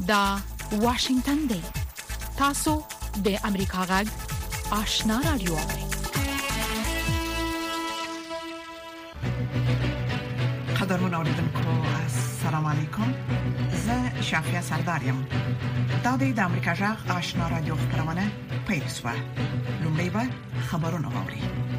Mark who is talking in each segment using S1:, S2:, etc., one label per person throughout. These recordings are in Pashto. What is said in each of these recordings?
S1: دا واشنگتن دی. تاسو د امریکا غږ آشنا رادیو اورئ.
S2: قدرمن اوریدونکو السلام علیکم. زه شافیا سردارم. دا د امریکا غږ آشنا رادیو خبرونه پیښه. لومړی به خبرونه واوري.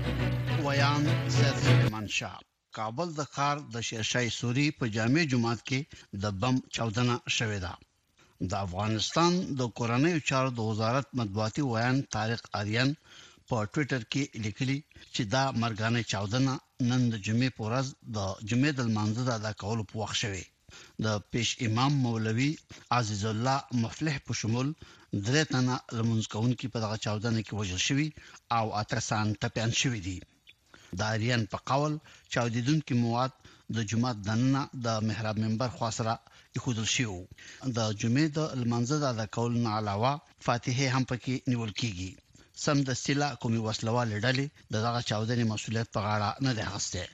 S3: ویان سید سلیمان شاه کابل د ښار د شیرشاه سوري په جامع جماعت کې د بم چاودنه شوې ده. د افغانستان د کورنۍ چارو د وزارت مطبوعاتي ویان طارق آریان په ټوئیټر کې لیکلي چې دا مرګانه چاودنه نن د جمعې په ورځ د جمعې د لمانځه د ادا کولو په وخت شوې. د پیش امام مولوي عزیز الله مفلح په شمول درې تنه لمونځ کوونکي په دغه چاودنه کې وژل شوي او اترسان ټپيان شوي دي. د آریان په قول چاودیدونکو مواد د جمعه دننه د محراب منبر خاصره یخودل شو. د جمعې د لمانځه د ادا کولو نه علاوه فاتحه هم پکې نیول کیږي. سم د سلا کومي وسلوال ډلې دغه چاودنې مسولیت په غاړه نه ده اخیسته.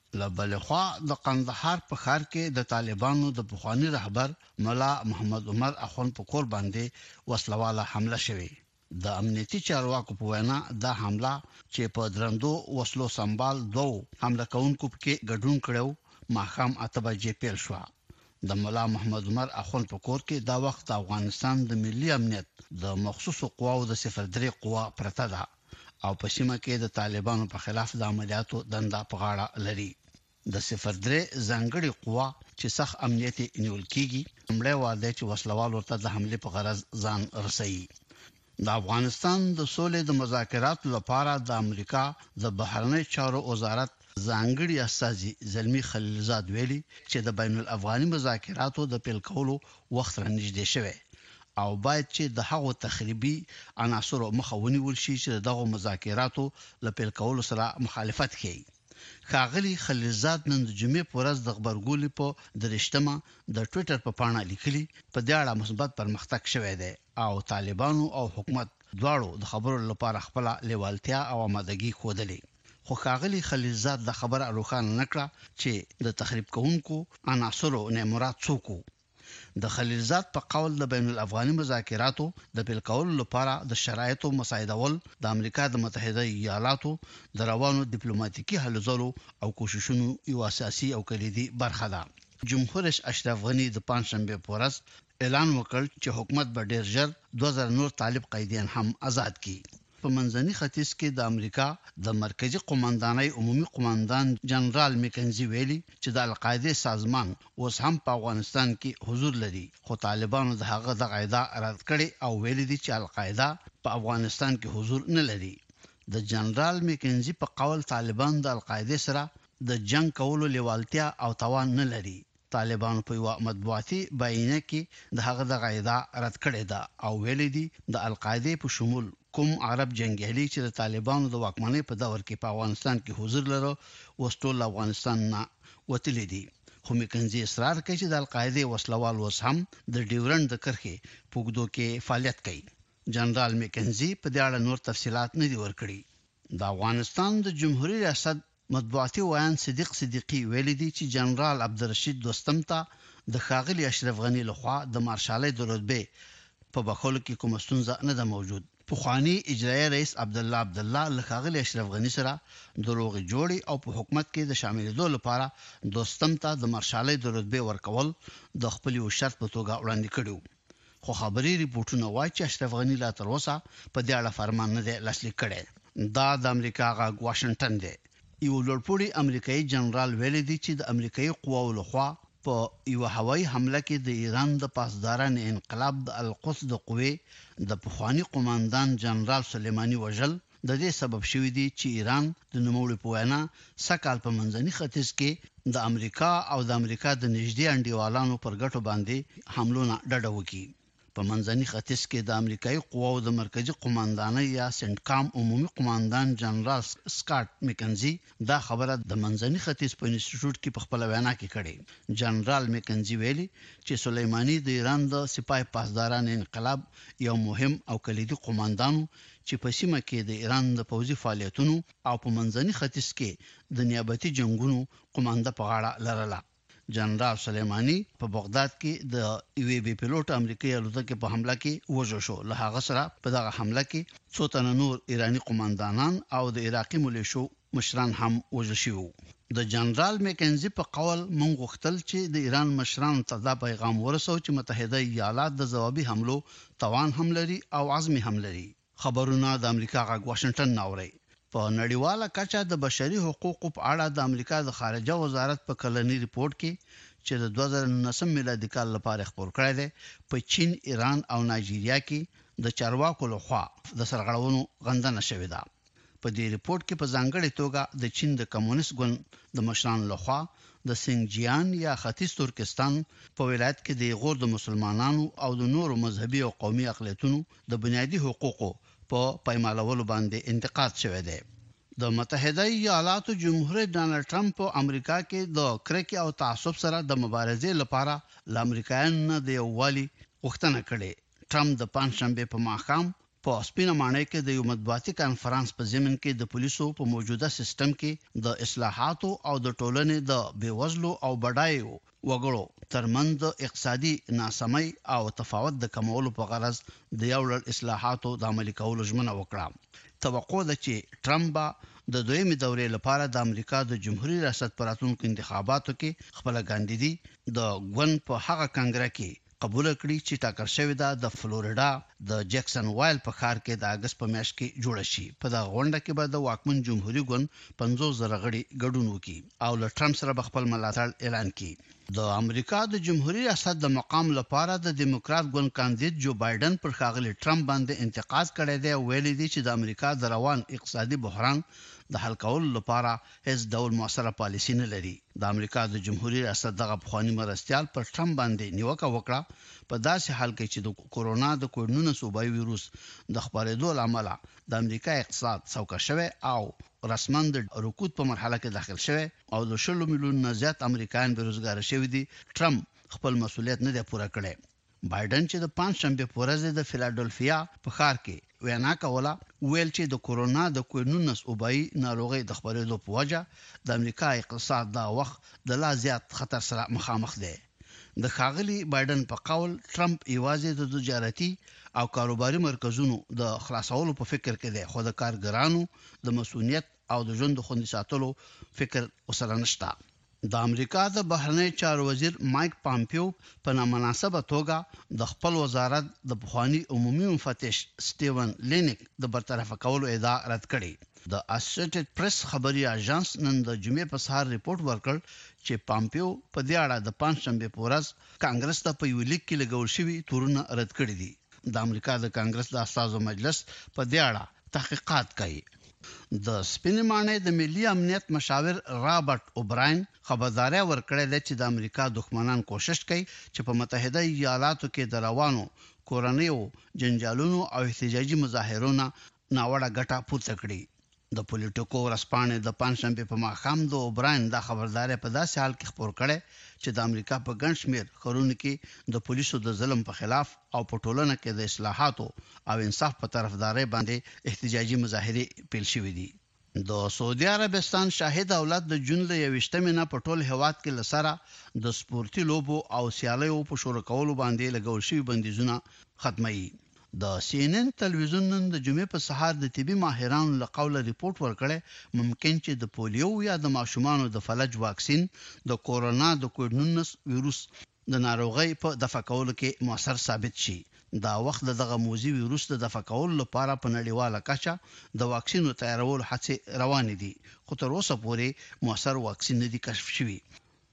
S3: لبلخوا د قندهار په ښار کې د طالبانو د پخوانی رهبر مولا محمد عمر اخوند په کور باندې وسلواله حمله شوه. د امنیتي چارواکو په وینا دا حمله چې په درندو وسلو سنبال دوه حمله کوونکو کې ګډون کړو ماخام اتباجې پیل شو. د مولا محمد عمر اخوند په کور کې دا وخت افغانستان د ملي امنیت د مخصوصو قواو د 03 قوا پرته ده او په سیمه کې د طالبانو په خلاف د عملیاتو دنده په غاړه لري. د 03 ځانګړي قوا چې سخت امنیت نیول کیږي عمله واده چې وسلوال ورته د حمله په غرض ځان رسي. د افغانستان د سولې د مذاکراتو لپاره د امریکا د بهرنی چارو وزارت ځانګړي استازي زلمی خلیلزاد ویلي چې د بین الافغاني مذاکراتو د پیل کولو وخت رانږدې شوی او باید چې د هغو تخریبي عناصرو مخه ونیول شي چې دغه مذاکراتو د پیل کولو سره مخالفت کوي. ښاغلي خلیلزاد نن د جمعې په ورځ د خبرګولې په درشتمه د ټوئیټر په پاڼه لیکلي په دې اړه مثبت پرمختګ شوی دی او طالبانو او حکومت دواړو د خبرو لپاره خپل لیوالتیا او آمادګي ښودلې. خو ښاغلي خلیلزاد د خبره روښانه نکړه چې د تخریب کوونکو عناصرو نه مراد څوک. د خلیلزاد په قول د بین الافغاني مذاکراتو د پیل کولو لپاره د شرایطو مساعدول د امریکا د متحده ایالاتو د روانو ډیپلوماټیکي هلو ځلو او کوششونو یو اساسي او کلیدي برخه ده. جمهور رئیس اشرف غنی د پنځشنبه په ورځ اعلان وکړ چې حکومت به ډیر ژر 2000 نور طالب قیدیان هم آزاد کړي. په منځني ختیځ کې د امریکا د مرکزی قوماندانۍ عمومي قوماندان جنرال میکنزي ویلي چې د القاعده سازمان اوس هم په افغانستان کې حضور لري خو طالبانو د هغه د قاعده رد کړي او ویلي دي چې القاعده په افغانستان کې حضور نه لري. د جنرال میکنزي په قول طالبان د القاعده سره د جنگ کولو لیوالتیا او توان نه لري. طالبانو په یو مطبوعاتي بیانیه کې د هغه د قاعده رد کړي ده او ویلي دي د القاعده په شمول کوم عرب جنگیالي چې د طالبانو د واکمنۍ په دور کې په افغانستان کې حضور لري وستول افغانستان نه وتلی دي. خو میکنزي اصرار کوي چې د القاعده وسلوال اوس هم د ډیورند د کرښې پوګدو کې فعالیت کوي. جنرال میکنزي په دې اړه نور تفصيلات نه دي ورکړي. د افغانستان د جمهوریت ریاست مطبوعاتي ویان صدیق صدیقی ویلي دي چې جنرال عبدالرشید دوستم ته د ښاغلي اشرف غنی لخوا د مارشالۍ د رتبه په بخولو کې کوم ستونزه نه ده موجود. پخوانی اجرایي رئیس عبدالله لخاغلی اشرف غنی سره دروغ جوړي او په حکومت کې د شاملېدو لپاره دوستم ته د مارشالۍ د رتبه ورکول د خپل یو شرط په توګه وړاندې کړو. خو خبري ریپورتونه وايي چې اشرف غنی لا تر اوسه په دې اړه فرمان نه دی لاسلیک کړی. دا د امریکا غږ واشنگټن دی. یو لوړپوړی امریکایي جنرال ویلي دی چې د امریکایي قواو لخوا په یو هوایي حمله کې د ایران د پاسداران انقلاب د القدس د قوې د پخوانی قوماندان جنرال سلیمانی وژل د دې سبب شوی دی چې ایران د نوموړي په وینا سکهال په منځني ختیځ کې د امریکا او د امریکا د نږدې انډیوالانو پر ګټو باندې حملونه ډډه وکړي. په منځني ختیځ کې د امریکایي قواو د مرکزی قوماندانۍ یا سنټکام عمومي قوماندان جنرال سکاټ میکنزي دا خبره د منځني ختیځ په انسټیټیوټ کې په خپل وینا کې کړې. جنرال میکنزي ویلي چې سلیمانی د ایران د سپاه پاسداران انقلاب یو مهم او کلیدي قوماندان چې په سیمه کې د ایران د پوځي فعالیتونو او په منځني ختیځ کې د نیابتي جنگونو قومانده په غاړه لرله. جنرال سلیمانی په بغداد کې د یو بي پيلوټ امریکایي الوتکې په حمله کې وژل شو. له هغه سره په دغه حمله کې څو تنه نور ایرانی قوماندانان او د عراقي ملیشو مشران هم وژل شوي. د جنرال میکنزي په قول مونږ غوښتل چې د ایران مشرانو ته دا پیغام ورسو چې متحده ایالات د ځوابي حملو توان هم لري او عزم هم لري. خبرونه د امریکا غږ واشنگټن ناوړي. په نړیواله کچه د بشري حقوقو په اړه د امریکا د خارجه وزارت په کلنی ریپورت کې چې د 2019 میلادي کال لپاره خبر کړی دی په چین، ایران او نایجیریا کې د چارواکو لخوا د سرغړونو غندنه شوې ده. په دې ریپورت کې په ځانګړي توګه د چین د کمونیست ګوند د مشرانو لخوا د سنجیان یا ختیځ ترکستان په ولایت کې د غور د مسلمانانو او د نورو مذهبي او قومي اقلیتونو د بنیادي حقوقو په پایمالولو باندې انتقاد شوی دی. د متحده ایالاتو جمهور ډانلډ ټرمپ په امریکا کې د کرکې او تعصب سره د مبارزې لپاره ل امریکایانو د یووالي غوښتنه کړې. ټرمپ د پنځشنبه په ماښام په سپینه ماڼۍ کې د یو مطبوعاتي کانفرنس په ضمن کې د پولیسو په موجوده سیستم کې د اصلاحاتو او د ټولنې د بیوزلو او بډایو وګړو ترمنځ اقتصادي ناسمۍ او تفاوت د کمولو په غرض د یو ډول اصلاحاتو د عملي کولو ژمنه وکړه. توقع ده چې ټرمپ د دویمې دورې لپاره د امریکا د جمهوریت ریاست پر راتلونکو انتخاباتو کې خپل ګاندیدي د ګوند په هغه کنګره کې قبول کړی چې ټاکل شوی ده د فلوریدا د جکسن وایل په ښار کې د اگست په میاشت کې جوړ شي. په دغه غونډه کې به د واکمن جمهوریت ګوند 50,000 غړي ګډون وکړي او له ټرمپ سره خپل ملاتړ اعلان کړي. د امریکا د جمهوریت ریاست د مقام لپاره د دیموکرات ګوند کاندید جو بایدن پر ښاغلي ټرمپ باندې انتقاد کړی دی. ویلي دی چې د امریکا د روان اقتصادي بحران د حل کولو لپاره هیڅ ډول موثره پالیسي نه لري. د امریکا د جمهوریت ریاست دغه پخوانی مرستيال پر ټرمپ باندې نیوکه وکړه په داسې حال کې چې د کورونا د کووډ-19 وبای ویروس د خپرېدو لامل د امریکا اقتصاد څوکه شوی او رسماً د رکود په مرحله کې داخل شوی او د 10 میلیون نه زیات امریکایان بیروزګار شوي دي. ټرمپ خپل مسؤلیت نه دی پوره کړی. بایدن چې د پنځشنبه په ورځ د فیلادلفیا په ښار کې وینا کوله ویل چې د کورونا د کووډ-19 وبای ناروغي د خپرېدو په وجه د امریکا اقتصاد دا وخت د لا زیات خطر سره مخامخ دی. د ښاغلي بایدن په قول ټرمپ یوازې د تجارتي او کاروباري مرکزونو د خلاصولو په فکر کې دی خو د کارګرانو د مسؤلیت او د ژوند خوندي ساتلو فکر وسره نشته. د امریکا د بهرنی چارو وزیر مایک پامپیو په نامناسبه توګه د خپل وزارت د پخوانی عمومي مفتش سټیون لینک د برطرف کولو ادعا رد کړې. د اسوسییټډ پریس خبري اژانس نن د جمعې په سهار ریپورت ورکړ چې پامپیو په دې اړه د پنځشنبه په ورځ کانګرس ته په یو لیک کې لګول شوی تورونه رد کړی دي. د امریکا د کانګرس د اساسو مجلس په دې اړه تحقیقات کوي. د سپینې ماڼۍ د ملي امنیت مشاور رابرټ اوبراین خبرداري ورکړې ده چې د امریکا دښمنان کوشش کوي چې په متحده ایالاتو کې د روانو کورنیو جنجالونو او احتجاجي مظاهرونو ناوړه ګټه پورته کړي. د پولیټیکو ورځپاڼې د پنځشنبه په ماښام د اوبراین د خبرداري په داسې حال کې خبر کړي چې د امریکا په ګڼ شمېر ښارونو کې د پولیسو د ظلم په خلاف او په ټولنه کې د اصلاحاتو او انصاف په طرفداري باندې احتجاجي مظاهرې پیل شوې دي. د سعودي عربستان شاهد دولت د جون ل 21 نه په ټول هیواد کې لسره د سپورتي لوبو او سیالیو په شروع کولو باندې لګول شوی بندیزونه ختمي. د CNN تلویزیون نن د جمعې په سهار د طبي ماهرانو له قوله ریپورت ورکړی ممکن چې د پولیو یا د ماشومانو د فلج واکسین د کورونا د کووډ-19 ویروس د ناروغۍ په دفع کولو کې موثر ثابت شي. دا وخت دغه موذي ویروس د دفع کولو لپاره په نړیواله کچه د واکسینو تیارولو هڅې روانې دي خو تر اوسه پورې موثر واکسین نه دی کشف شوی.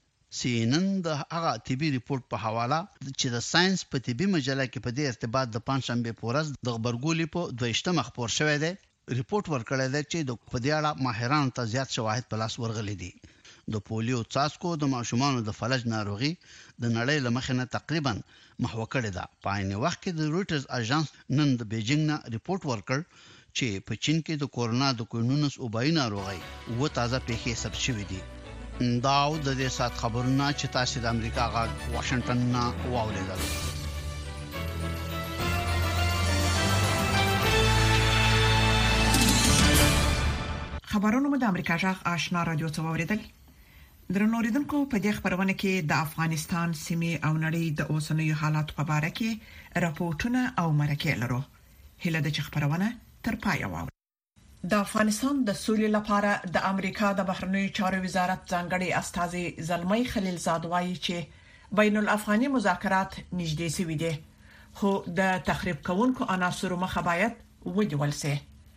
S3: CNN د هغه طبي ریپورت په حواله چې د ساينس په طبي مجله کې په دې ارتباط د پنځشنبه په ورځ د خبرګولې په 22 خبر شوی دی ریپورت ورکړی دی چې د په دې اړه ماهرانو ته زیات شواهد په لاس ورغلي دي. د پولیو څاڅکو د ماشومانو د فلج ناروغي د نړۍ له مخې نه تقریبا محو کړې ده. په عین وخت کې د رويټرز اژانس نن د بیجینګ نه ریپورت ورکړ چې په چین کې د کورونا د کووډ-19 وبای ناروغي و تازه پیښې ثبت شوې دي. داو د دې سات خبرونه چې تاسو د امریکا غږ واشنگټن نه واوریدل.
S2: خبرونه د امریکا غږ آشنا رادیو څخه واوریدل. درنوریدونکو په دې خبرونه کې د افغانستان سیمې او نړۍ د اوسنیو حالات په اړه کې راپورټونه او مرکې لرو. هله د خبرونه تر پای وو. د افغانستان د سولې لپاره د امریکا د بهرنیو چارو وزارت ځانګړي استازي زلمي خلیلزاد وایي چې بین الافغاني مذاکرات نږدې شوي دي، خو د تخریب کوونکو عناصرو مخه باید ونیول شي.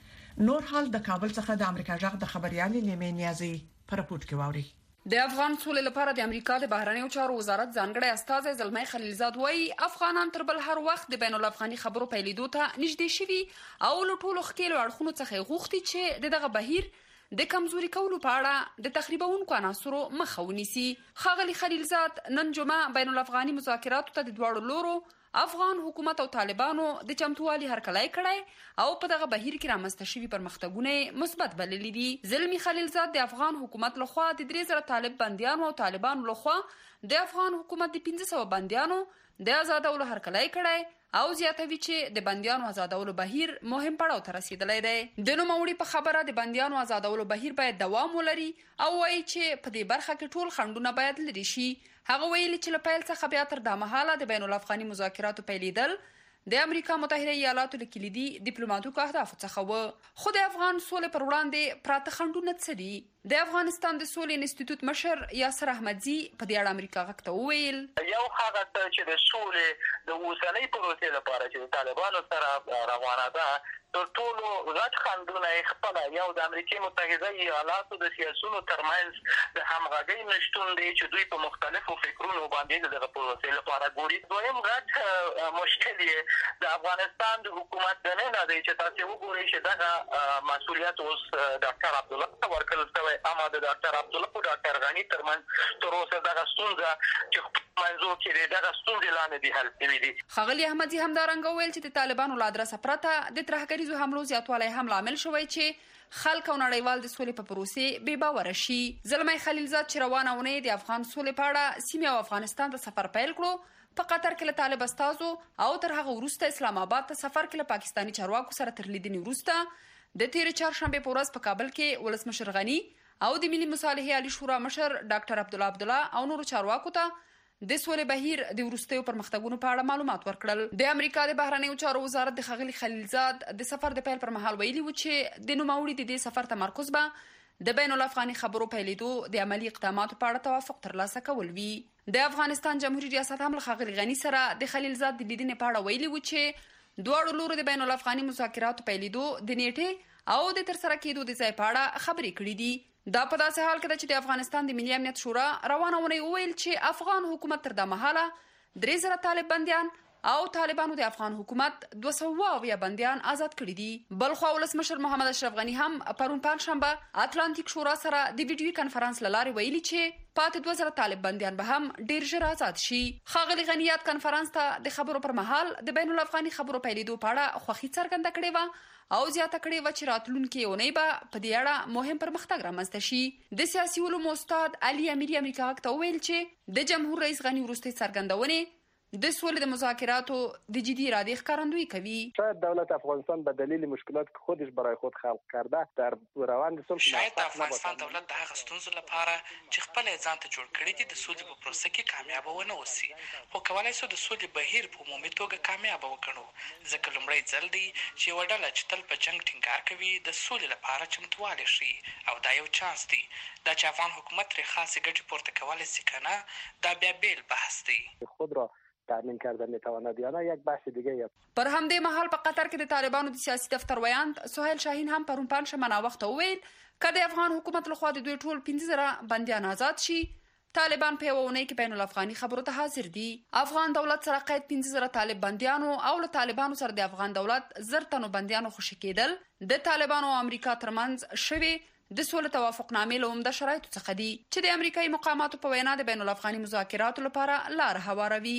S2: نور حال د کابل څخه د امریکا جغ د خبريالي لیمې نیازي پر راپورټ کې واوري.
S4: د افغان سولې لپاره د امریکا د بهرنیو چارو وزارت ځانګړی استازی زلمي خلیلزاد وایي افغانان تر بل هر وخت د بین الافغاني خبرو پیلېدو ته نږدې شوي او له ټولو ښکېلو اړخونو څخه غوښتي چې دغه بهیر د کمزوري کولو په اړه د تخریبونکو عناصرو مخه ونیسي. ښاغلي خلیلزاد نن جمعه بین الافغاني مذاکراتو ته د دواړو لورو افغان حکومت او طالبانو د چمتووالي هرکلی کړی او په دغه بهیر کې رامنځته شوي پرمختګونه مثبت بللي دي. زلمي خلیلزاد د افغان حکومت لخوا د 3000 طالب بنديانو او طالبانو لخوا د افغان حکومت د 1500 بنديانو د آزادولو هرکلی کړی او زیاتوي چې د بنديانو آزادولو بهیر مهم پړاو ته رسیدلی دی. د نوموړي په خبره د بنديانو آزادولو بهیر باید دوام ولري او وایي چې په دې برخه کې ټول خنډونه باید لري شي. هغه ویلي چې له پیل څخه بیا تر د مهاله د بین الافغاني مذاکراتو پیلېدل د امریکا متحده ایالاتو له کلیدي ډیپلوماټیکو اهدافو څخه و. خو د افغان سولې پر وړاندې پراته خنډونه څه دي؟ د افغانستان د سولې انسټیټیوټ مشر یاسر احمدزي په دې اړه امریکا غږ ته وویل
S5: یو هغه چې د سولې د اوسنۍ پروسې لپاره چې د طالبانو سره روانه ده تر ټولو غټ خنډونه خپل یو د امریکا متحده ایالاتو د سیاسيونو ترمنځ د همغږۍ نشټون دی چې دوی په مختلفو فکرونو باندې د پروسې لپاره ګوري. دویم غټ مشکل د افغانستان د حکومت د نه دی چې تاسو وګورئ چې دا مسؤلیت اوس ډاکټر عبدالله ورکړل شوی، اما د ډاکټر عبدالله او ډاکټر غنی ترمنځ تر اوسه دا ستونزه چې منځو کې دا ستونزې لاندې دي حل شوي دي.
S4: ښاغلي احمدزي همدارنګه ویل چې د طالبانو له ادرسه پرته د ترهګریزو حملو زیاتوالی هم لامل شوی چې خلک او نړیوال د سولې په پروسې بې باوره شي. زلمي خلیلزاد چې روانه ونې د افغان سولې په اړه سیمه او افغانستان ته سفر پیل کړو، په قطر کې له طالب استازو او تر هغه وروسته اسلام آباد ته سفر کې له پاکستاني چارواکو سره تر لیدنې وروسته د تیر چهارشنبه په ورځ په کابل کې ولسمشر غنی او د ملي مصالحې عالی شورا مشر ډاکټر عبدالله او نورو چارواکو ته د سولې بهیر د وروستیو پرمختګونو په اړه معلومات ورکړل. د امریکا د بهرنیو چارو وزارت د ښاغلي خلیلزاد د سفر د پیل پر مهال ویلي و چې د نوموړي د دې سفر تمرکز به د بین الافغاني خبرو پیلېدو د عملی اقداماتو په اړه توافق ترلاسه کول وي. د افغانستان جمهوریت ریاست هم له ښاغلي غنی سره د خلیلزاد د لیدنې په اړه ویلي و چې دواړو لورو د بین الافغاني مذاکراتو پیلېدو د نیټې او د ترسره کېدو د ځای په اړه خبرې کړې دي. دا په داسې حال کې چې د افغانستان د ملي امنیت شورا روانه ونې وویل چې افغان حکومت تر د مهاله 3000 طالب بنديان او طالبانو د افغان حکومت 200 بنديان آزاد کړي دي. بلخو ولسمشر محمد اشرف غنی هم پرون پنځشنبه اتلانتیک شورا سره د ویډیو کانفرنس لاره ویلي چې پاتې 2000 طالب بنديان به هم ډیر ژر آزاد شي. ښاغلي غنیات کانفرنس ته د خبرو پر مهال د بین الافغاني خبرو پیلېدو په اړه خوښي څرګنده کړې و او زیاته کړې و چې راتلونکي اونۍ به په دې اړه مهم پرمختګ رامنځته شي. د سیاسي علومو استاد علي اميري امریکا ته ویل چې د جمهور رئیس غنی وروستي څرګندونې د سولې د مذاکراتو د جدی اراده ښکارندویی کوي.
S6: شاید دولت افغانستان به دلیل مشکلات که خودش برای خود خلق کرده در روند صلح
S7: شاید افغانستان دولت د هغه ستونزو لپاره چې خپل ځان ته جوړ کړی دي د سولې په پروسه کې کامیاب ونه اوسي، خو کولای شو د سولې بهیر په عمومي توګه کامیاب وکړو، ځکه لومړی ځل دی چې یوه ډله چې تل په جنګ ټینګار کوي د سولې لپاره چمتوالی ښیي او دا یو چانس دی. دا چې افغان حکومت ترې خاصې ګټې پورته کولی شي که نه دا بیا بیل بحث دی.
S6: خود را تامین کردن میتواند یا نه یک بحث دیگه است.
S4: پر همدې مهال په قطر کې د طالبانو د سیاسي دفتر ویاند سهیل شاهین هم پرون پنځشنبه ناوخته وویل که د افغان حکومت لخوا د دوی ټول 15000 بندیان آزاد شي طالبان په یوه اونۍ کې بین الافغاني خبرو ته حاضر دي. افغان دولت سره قید 15000 طالب بندیانو او له طالبانو سره د افغان دولت 1000 تنو بندیانو خوشي کېدل د طالبانو او امریکا ترمنځ شوي د سولې توافقنامې له عمده شرایطو څخه دي چې د امریکایي مقاماتو په وینا د بین الافغاني مذاکراتو لپاره لار هواروي.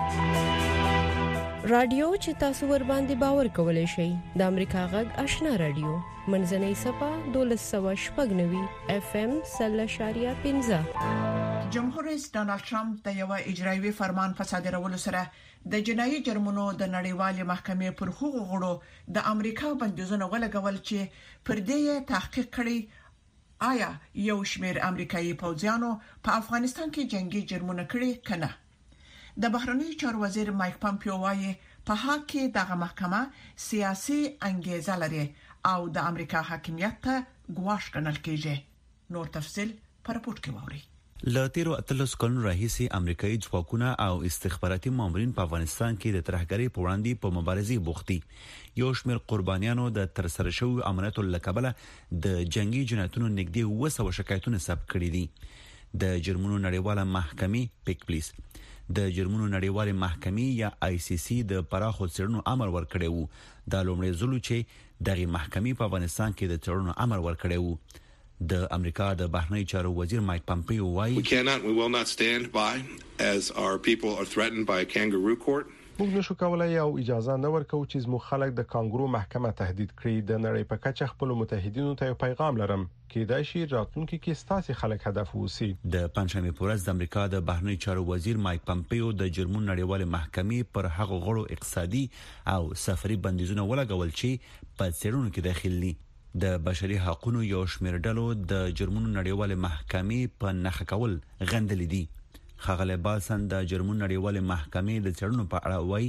S8: رادیو چې تاسو ور باندې باور کولای شئ د امریکا غږ آشنا رادیو منځنۍ صفه 1290 FM 0.15.
S2: جمهور رئیس ډانلډ ټرمپ د یو اجرایوي فرمان په صادرولو سره د جنایي جرمونو د نړیوالې محکمې پر حقوقو غړو د امریکا بندیزونه ولګول چې پر دې تحقیق کړي آیا یو شمېر امریکایي پوځیانو په افغانستان کې جنگي جرمونه کړي کنه؟ د بهرنیو چارو وزیر مایک پامپیو وايي په حق کې دغه محکمه سیاسي انګیزه لري او د امریکا حاکمیت ته ګواښ ګڼل کېږي. نور تفصيل پر راپور کې ووري.
S9: له تیرو اتلس کلونو راهیسې امریکایي ځواکونه او استخباراتي مامورین په افغانستان کې د ترهګرۍ په وړاندې په مبارزې بوخت دي. یو شمېر قربانیانو د ترسره شویو عملیاتو له کبله د جنگي جنایتونو نږدې 200 شکایتونه ثبت کړي دي. د جرمونو نړیواله محکمې پیک پلیس د جرمونو نړیواله محکمې یا ICC د پراخو څېړنو امر ورکړی وو. دا لومړی ځل چې دغه محکمې په افغانستان کې د څېړنو امر ورکړی وو. د امریکا د بهرنیو چارو وزیر مایک پامپیو وايي
S10: we will not stand by as our people are threatened by a kangaroo court.
S11: موږ نشو کولای او اجازه نه ورکوو چې زموږ خلک د کانګرو محکمه تهدید کړي. د نړۍ په کچه خپل متحدینو ته پیغام لرم کېدای شي راتلونکي کې ستاسو خلک هدف ووسی. د پنځمې په ورځ د امریکا د بهرنیو چارو وزیر مایک پامپیو د جرمونو نړیواله محکمې پر هغو غړو اقتصادي او سفري بندیزونه ولګول چې په څېړنو کې داخل دي. د بشري حقوقو یو شمېر ډلو د جرمونو نړیواله محکمې په نښه کول غندلې دي. خغله بالسن د جرمونو نړیواله محکمې د څېړنو په اړه وایي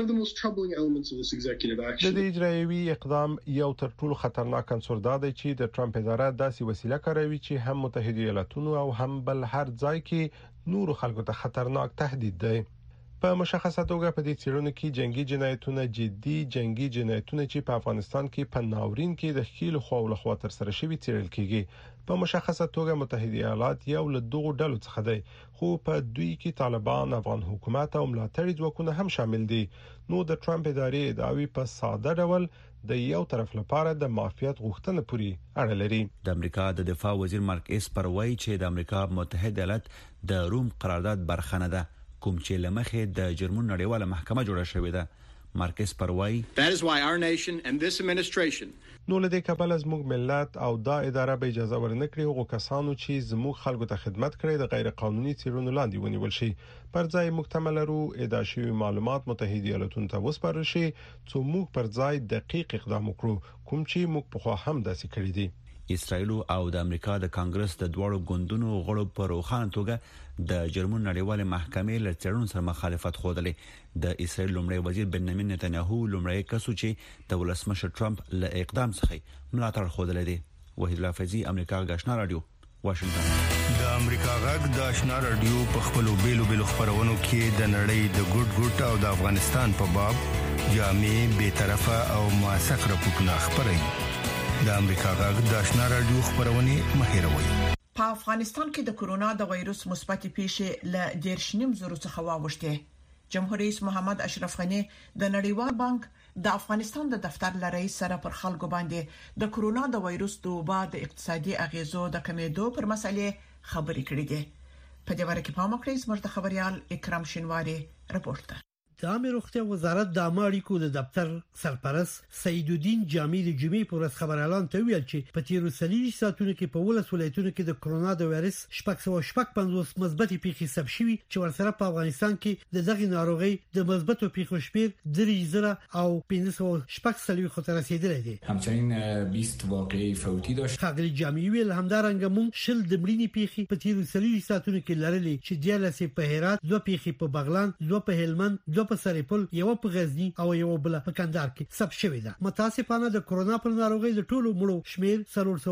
S11: د اجرایوي اقدام یو تر ټولو خطرناک عنصر دا دی چې د ټرمپ اداره داسې وسیله کاروي چې هم متحده ایالاتونو او هم بل هر ځای کې نور خلکو ته خطرناک تهدید دی. په مشخصه توګه په دې څېړنو کې جنگي جنایتونه جدي جنگي جنایتونه چې په افغانستان کې په ناورین کې د خیل خو له خوا تر سره شوی څېړل کېږي. په مشخصه توګه متحده ایالات یو له دغو ډلو څخه دی خو په دوی کې طالبان افغان حکومت او ملاتړي ځواکونه هم شامل دي. نو د ټرمپ ادارې ادعاوی په ساده ډول د یو طرف لپاره د معافیت غوښتنه پوری اړه لري.
S9: د امریکا د دفاع وزیر مارک اسپر وایي چې د امریکا متحده ایالات د روم قرارداد برخه نه ده کوم چې لمخې د جرمونو نړیواله محکمه جوړه شوې ده. مارکس پروای
S12: That is why our nation and this administration
S11: نو لدې کابل زموږ ملت او دا اداره به اجازه ورنکړي هغه کسانو چې زموږ خلکو ته خدمت کړي د غیر قانوني څېړنو لاندې ونیول شي. پر ځای محتمل رو ادعا شوی معلومات متحده ایالاتونو ته وسپارل شي چې موږ پر ځای دقیق اقدام وکړو کوم چې موږ په خو هم داسې کړی دي.
S9: اسرائیل او د امریکا د کانګرس د دوړو ګوندونو غړو په روخانه توګه د جرمونو نړیواله محکمې له څېړنو سره مخالفت خوده. د اسرائیل لومړی وزیر بنیامین نتنیاهو لومړی کسو چې د ولسمشر ټرمپ له اقدام څخه ملاتړ خوده دی. وحید الله فیضی امریکا غاښنا رادیو واشنگټن.
S13: د امریکا غږ د آشنا رادیو په خپلو بیلو خبرونو کې د نړۍ د ګډ او د افغانستان په باب جامع به طرفه او موثق راپورټونه خبري. د امریکا غږ د آشنا رادیو خبرونه مهیروي.
S2: په افغانستان کې د کورونا د وایروس مثبت پیښې ل 10.0 څخه واوښته. جمهوریت رئیس محمد اشرف غنی د نړیوال بانک د افغانستان د دفتر لرئیس سره پر خلکو باندې د کورونا د وایروس د وبا د اقتصادي اغیزو د کمیدو پر مسلې خبرې کړې دي. په دې اړه کې په مکرې زموږ د خبريال اکرام شینواری رپورټ ده.
S14: د عامه روغتیا وزارت د عامه اړیکو د دفتر سرپرست سعید الدین جامی د جمعې پر ورځ خبر اعلان ته ویل چې په تیرو 30 ساعتونو کې په ولس ولایتونو کې د کورونا د وایرس 650 مثبت پیښې ثبت شوي چې ورسره په افغانستان کې د دغه ناروغي د مثبت پیښو شمېر 3000 او 540 خطر رسیدلی دی.
S15: همچنین 20 واقعي فوتی داشت.
S14: خغلی جامی ویل همدارنګه مون شل د مړینې پیښې په تیرو 30 ساعتونو کې لرلې چې دیالسې په هرات، دوه پیښې په بغلان، دوه په هلمند، دوه په سرپل، یو په غزنی او یو بل په کندهار کې ثبت شوې ده. متاسفانه د کورونا پر ناروغۍ د ټولو مړو شمیر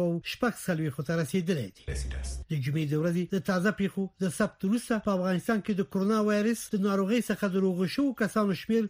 S14: 340 خطر رسیدلی دی. د جمعې د ورځې د تازه پیښو د ثبت وروسته په افغانستان کې د کورونا وایرس د ناروغۍ څخه د روغ شوو کسانو شمیر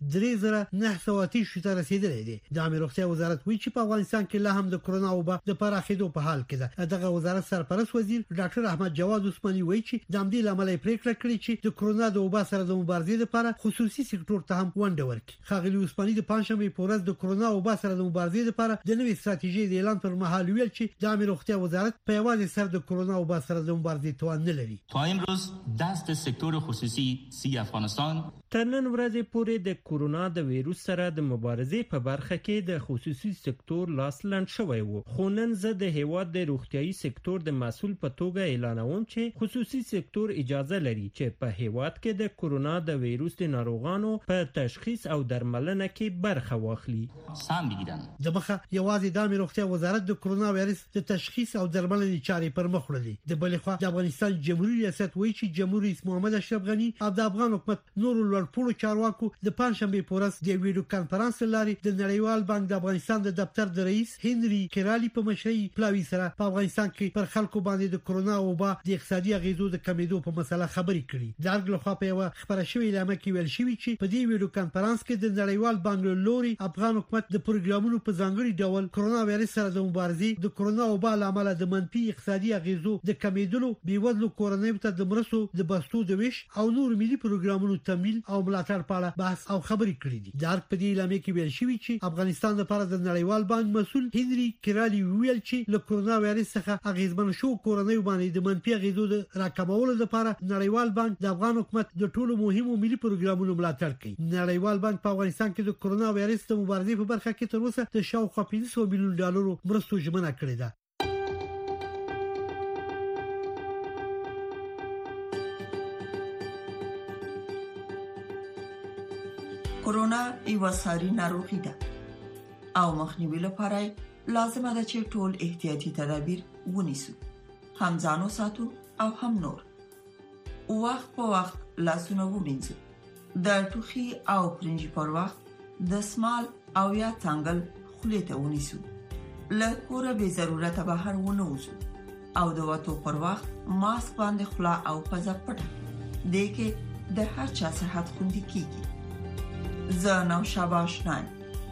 S14: 3930 خطر رسیدلی دی. د عامه روغتیا وزارت وایي چې په افغانستان کې لا هم د کورونا وبا د پراخېدو په حال کې ده. دغه وزارت سرپرست وزیر ډاکټر احمد جواد عثماني وایي چې د امدی لامل پریکړه کړې چې د کورونا د وبا سره د مبارزې لپاره خصوصي سکتور ته هم ونډه ورکړي. خغلی عثماني د پنځمې په ورځ د کورونا وبا سره د مبارزې لپاره د نوې ستراتیژۍ د اعلان پر مهال ویل چې د عامه روغتیا وزارت په یوازې سر د کورونا وبا سره د مبارزې توان نه لري.
S16: تا امروز دست سکتور خصوصي سی افغانستان
S17: تر نن ورځې پورې د کورونا د وایروس سره د مبارزې په برخه کې د خصوصي سکتور لاس لند شوی وو. خو نن زه د هیواد د روغتيایي سکتور د مسؤل په توګه اعلانوم چې خصوصي سکتور اجازه لري چې په هیواد کې د کورونا د وایروس د ناروغانو کسانو په تشخیص او درملنه کې برخه واخلي.
S16: سم بگیرن.
S14: دغه یوازې د روغتیا وزارت د کرونا وایرس د تشخیص او درملنې چارې پر مخ وړلې. د بلې خوا د افغانستان جمهوریت ریاست وایي چې جمهور رئیس محمد اشرف غنی او د افغان حکومت نور لوړپوړو چارواکو د پنځشنبه په ورځ د ویډیو کانفرنس لارې د نړیوال بانک د افغانستان د دفتر د رئیس هنري کرالی په مشرۍ پلاوی سره په افغانستان کې پر خلکو باندې د کرونا وبا د اقتصادي اغیزو د کمیدو په مسله خبرې کړي. د ارګ لخوا په یو خبره شوې اعلان کې ویل شوی چې په دې ویډیو کانفرنس کې د نړیوال بانک لوري افغان حکومت د پروګرامونو په ځانګړي ډول کرونا وایرس سره د مبارزې د کرونا وبا لامل د منفي اقتصادي اغیزو د کمیدلو بیوزلو کورنیو ته د مرستو د بستو د ویش او نور ملي پروګرامونو تمویل او ملاتړ په اړه بحث او خبرې کړې دي. د ارګ په دې اعلان کې ویل شوی چې افغانستان لپاره د نړیوال بانک مسؤل هنري کرالی ویل چې له کرونا وایرس څخه اغیزمن شو کورنیو باندې د منفي اغیزو د راکمولو لپاره نړیوال بانک د افغان حکومت د ټولو مهمو ملي پروګرامونو ملاتړ کوي. نړیوال بانک په افغانستان کې د کرونا وایرس د مبارزې په برخه کې تر اوسه د شاوخوا 500 میلیون ډالرو مرستو ژمنه کړې ده.
S2: کورونا یو ساري ناروغي ده او مخنیوي لپاره لازمه ده چې ټول احتیاطي تدابیر ونیسو، هم ځانو ساتو او هم نور. وخت په وخت لاسونه ووینځو، د ټوخي او پرنجي پر وخت د سمال او یا څنګل خولې ته ونیسو، له کوره به ضرورت بهر ونه وځو او د وټو پر وخت ماسک باندې خلا او پزه پټه دې کې د هر چا صحت خوندي کیږي. زه نو شاباش نایم.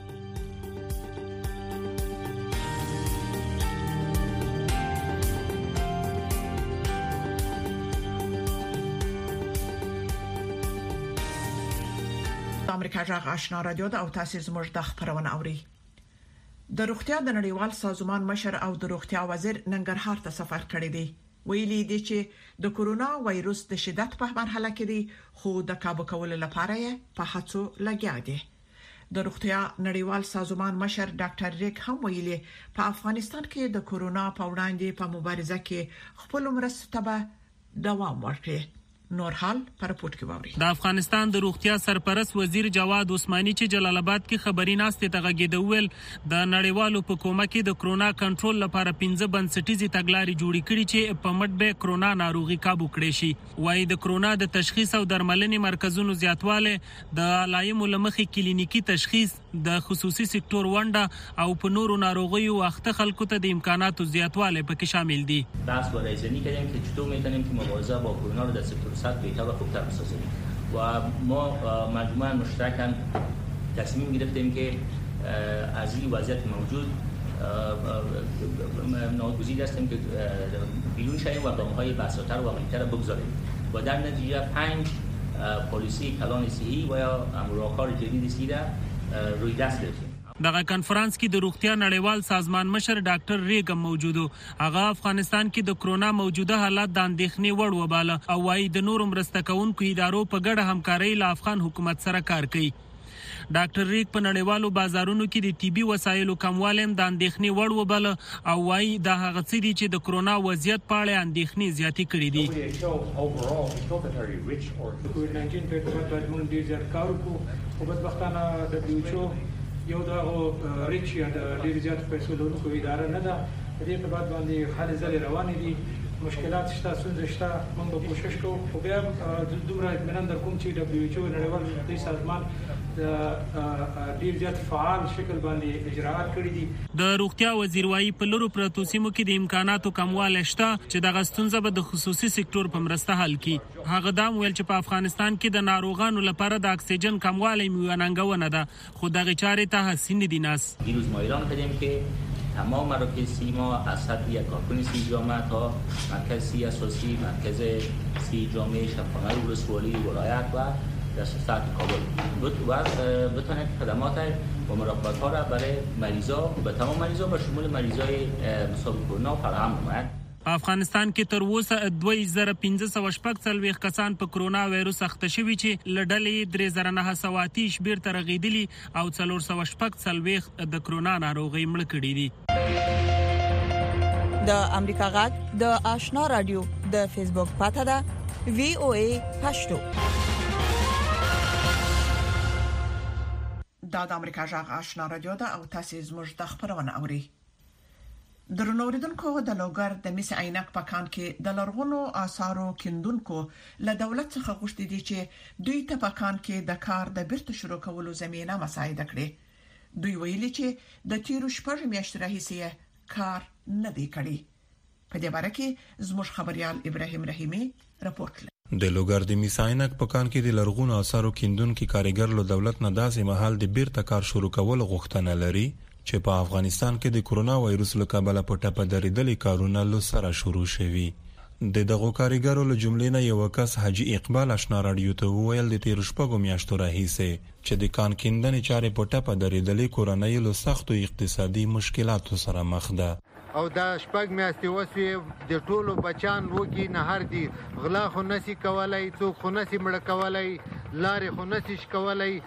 S2: امریکا جغ آشنا رادیو او تاسو زموږ د خبرونه اوري. د روغتیا د نړیوال سازمان مشر او د روغتیا وزیر ننګرهار ته سفر کړی دی. ویلي دي چې د کرونا وایروس د شدت په مرحله کې دی خو د کابو کولو لپاره یې په هڅو لګیا دي. د روغتیا نړیوال سازمان مشر ډاکټر ریک هم ویلي په افغانستان کې د کرونا په وړاندې په مبارزه کې خپل مرستو ته دوام ورکړي. نور حال پر پورت کې ووري.
S18: د افغانستان د روغتیا سرپرست وزیر جواد عثماني چې جلال آباد کې خبري ناشته ته غږیدل د نړیوالو په کومه کې د کرونا کنټرول لپاره 15 بنسټیزي تګلارې جوړې کړې چې په مټ به کرونا ناروغي काबू کړي شي. وایي د کرونا د تشخیص او درملنې مرکزونو زیاتواله د علایمو لمخې کلینیکی تشخیص د خصوصي سکتور ونډه او په نورو ناروغیو وخت خلکو ته د امکاناتو زیاتواله پکې شامل دي.
S16: بحث ورایزنی کردیم که چطور میتونیم که مبارزه با کرونا رو در سکتور صحت بهتر و خوبتر بسازیم و ما مجموعاً مشترکاً تصمیم گرفتیم که از این وضعیت موجود ناگزیر هستیم که بیرون شویم و گام‌های بساط‌تر و عملی‌تر بگذاریم و در نتیجه 5 پالیسی کلان صحی و یا راهکار جدیدی را روی دست گرفتیم.
S18: دغه کانفرنس کې د روغتیا نړیوال سازمان مشر ډاکټر ریګم موجودو. هغه افغانستان کې د کرونا موجوده حالات د اندېښنې وړ وباله او وايي د نورو مرسته کوونکو ادارو په ګډه همکارۍ له افغان حکومت سره کار کوي. ډاکټر ریګ په نړیوالو بازارونو کې د طبي وسایلو کموالی د اندېښنې وړ وباله او وايي دا هغه څه دي چې د کرونا وضعیت په اړه اندېښنې زیاتې کړې دي.
S19: یو دا ریچ یا د ډیر زیات پیسو لرونکو اداره نه ده. په دې په بعد باندې هلې ځلې روانې دي، مشکلات شته، ستونزې شته. موږ به کوشش کوو خو بیا دومره اطمینان در کوم چې WHO نړیوال روغتیايي سازمان ډیر زیات فعال شکل باندې اجراءات کړی دي.
S18: د روغتیا وزیر وايي په لورو پرتو سیمو کې د امکاناتو کموالی شته چې دغه ستونزه به د خصوصي سکتور په مرسته حل کړي. هغه دا ویل چې په افغانستان کې د ناروغانو لپاره د اکسیجن کموالی میوه ننګونه ده خو دغه چارې ته حسین دي ناس.
S16: دیروز ما اعلام کردیم که تمام مراکز سی ما از سطح یک کارکن سی جامعه تا مرکز سی اساسی، مرکز سی جامعه شفاخانه ولسوالی ولایت و در سطح کابل بتواند خدمات و مراقبت ها را برای مریضا و تمام مریضا به شمول مریضای مصاب کرونا فراهم نماید.
S18: افغانستان کې تر اوسه 2540 کسان په کرونا وایروس اخته شوي چې لړلې 3900 بیرته رغیدلي او 440 د کرونا ناروغي مړ کړي دي.
S2: د امریکا غږ د آشنا رادیو د فیسبوک پاڼه ده VOA پښتو. د امریکا جغ آشنا رادیو ده او تاسو زموږ د خبرونه اوري. درنوریدونکو د لوګر د میس عینک په کان کې د لرغونو آثارو کیندونکو له دولت څخه غوښتي دي چې دوی ته په کان کې د کار د بیرته شروع کولو زمينه مساعده کړي. دوی ویلي چې د تیرو شپږ میاشتو راهیسې کار نه دی کړی. په دې باره کې زموږ خبريال ابراهيم رحیمي راپورټ لري.
S20: د لوګر د میس عینک په کان کې د لرغونو آثارو کیندونکو کاریګر له دولت نه داسې مهال د بیرته کار شروع کول غوښتنه لري چې په افغانستان کې د کورونا وایروس له کبله په ټپه درېدلې کارونه له سره شروع شوي. د دغو کاریګرو له جملې نه یو کس حاجی اقبال آشنا رادیو ته وویل د تیر شپږو میاشتو راهیسې چې د کان کیندنې چارې په ټپه درېدلې کورنۍ له سختو اقتصادي مشکلاتو سره مخ ده.
S21: او دا شپږ میاشتې وسوي د ټولو بچان وګي نهر دي، غلا خو نسی کولای، څوک خو نسی مړ کولای، لارې خو نسی شکولای،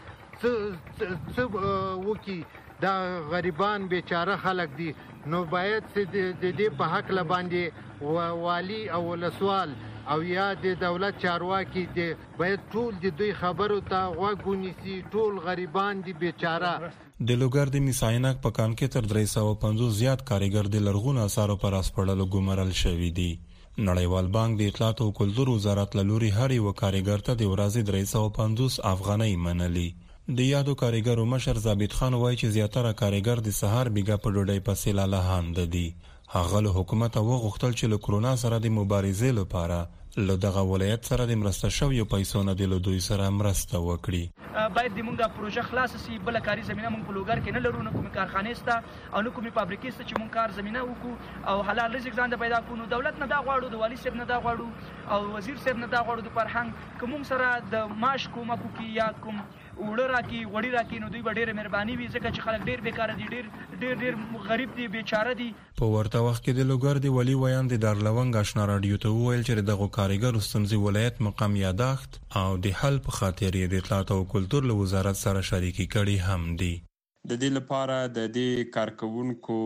S21: څه وکی دا غریبان بیچاره خلک دي. نو باید د دې په حق ل باندې والی او ولسوال او یا د دولت چارواکي دي باید ټول د دوی خبرو ته غوږ ونیسي. ټول غریبان دي بیچاره.
S20: د لوګر د میس عینک په کان کې تر 350 زیات کاریګر د لرغونو آثارو پر اسپړلو ګمارل شوي دي. نړیوال بانک د اطلاعات او کلتور وزارت له لوري هر یو کاریګر ته د ورځې 350 افغانۍ منلي. د یادو کاریګرو مشر ضابط خان وایي چې زیاتره کاریګر د سهار بیګا په ډوډۍ پسې لاله دي. هغه له حکومت وغوښتل چې له کرونا سره د مبارزې لپاره له دغه ولایت سره د مرسته شویو پیسو نه د دوی سره مرسته وکړي.
S22: باید د موږ پروژه خلاص شي، بل کاري زمينه موږ په لوګر کې نه لرو، نه کوم کارخانه سته او نه کوم فابریکې سته چې موږ کار زمينه وکړو او حلال رزق ځان ته پیدا کړو. دولت نه دا غواړو، د والی صاحب نه دا غواړو او وزیر صاحب نه دا غواړو، د فرهنګ کوم سره د معاش کومه کوي یا کوم وړه راکی وړي راکی نو دوی ډېر مهرباني وي ځکه چې خلک ډېر بیکاره دي، ډېر غریب دي، بیچاره دي.
S20: په ورته وخت کې د لوګر دی ولی ویان د دارلونګ آشنا رادیو ته وویل چې دغه کاریګر ستونزې ولایت مقام یاداښت او د حل په خاطر یې د اطلاعات او کلتور له وزارت سره شریکي کړي هم دي.
S23: د دې لپاره د دې کارکونکو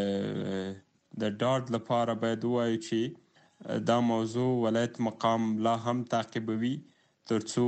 S23: د ډاډ لپاره باید وایي چې دا موضوع ولایت مقام لا هم تعقیبوي ترڅو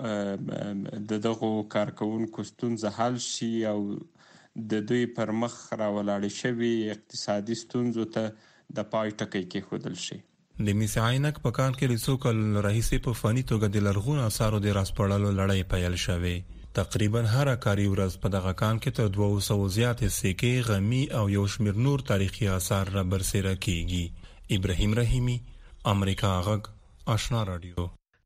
S23: د دغو کارکونکو ستونزه حل شي او د دوی پر مخ راولاړې شوي اقتصادي ستونزو ته د پای ټکی کېښودل شي.
S20: د میس عینک په کان کې له څو کلونو راهیسې په فني توګه د لرغونو آثارو د راسپړلو لړۍ پیل شوې. تقریبا هر کاري ورځ په دغه کان کې تر 200 زیات سکې، غمی او یو شمېر نور تاریخي آثار را برسېره کیږي. ابراهيم رحیمي، امریکا غږ آشنا رادیو.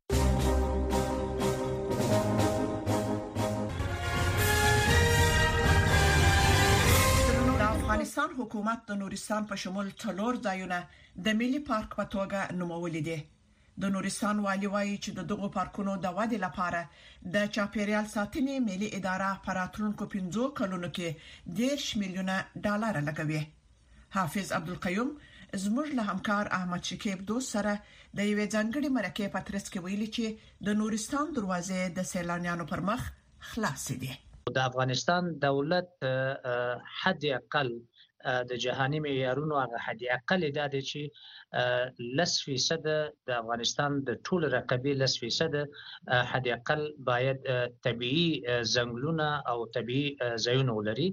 S2: افغانستان حکومت د نورستان په شمول 4 ځایونه د ملي پارک په توګه نومولي دي. د نورستان والی وایي چې د دغو پارکونو د ودې لپاره د چاپیریال ساتنې ملي اداره پر راتلونکو 15 کلونو کې $10 میلیونه لګوي. حافظ عبدالقیوم زموږ له همکار احمد شکیب دوست سره د یوې ځانګړي مرکې په ترڅ کې ویلي چې د نورستان دروازې د سیلانیانو پر مخ خلاص دي.
S24: د افغانستان دولت حد اقل د جهاني معیارونو هغه حد اقل دا دی چې 10% د افغانستان د ټول رقبې 10% حد اقل باید طبيعي ځنګلونه او طبيعي ځایونه ولري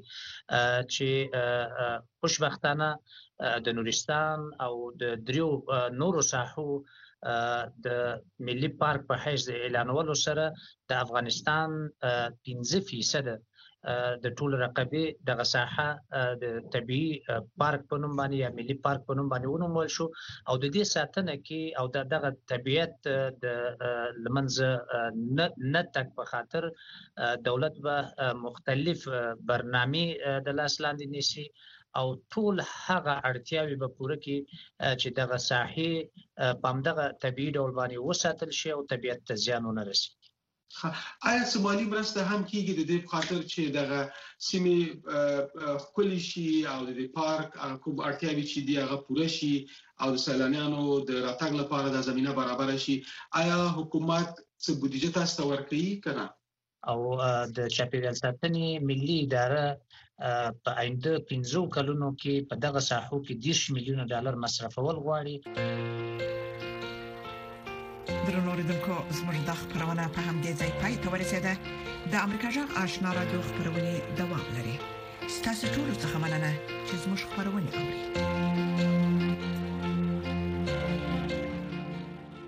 S24: چې خوشبختانه د نورستان او د دریو نورو ساحو د ملي پارک په حیث اعلانولو سره د افغانستان 15% د ټول رقبې دغه ساحه د طبيعي پارک په نوم باندې یا ملي پارک په نوم باندې ونومول شو او د دې ساتنه کې او دغه طبيعت د لمنځه نه تک په خاطر دولت به مختلف برنامه د لاس لاندې نیسي او ټول هغه اړتیاوي به پوره کړي چې دغه ساحې په همدغه طبيعي ډول باندې وساتل شي او طبيعت ته زیان ونه رسي.
S25: آیا سومالي مرسته هم کیږي د دې خاطر چې دغه سیمې خپل شي او د پارک کوم اړتیاوي چې دی هغه پوره شي او د سیلانیانو د راتګ لپاره د زمينه برابر شي؟ آیا حکومت څه بودیجه تاسو ته ورکوي کنه؟
S24: او د چاپیریال ساتنې ملي اداره په آینده 15 کلونو کې په دغه ساحو کې $10 میلیونه مصرفول غواړي.
S2: درنوریدونکو زموږ د خبرونه په هم دې ځای پای ته ورسیده. د امریکا جغ آشنا رادیو خبرونه دوام لري. ستاسو ټول څه مننه چې زموږ خبرونه اوري.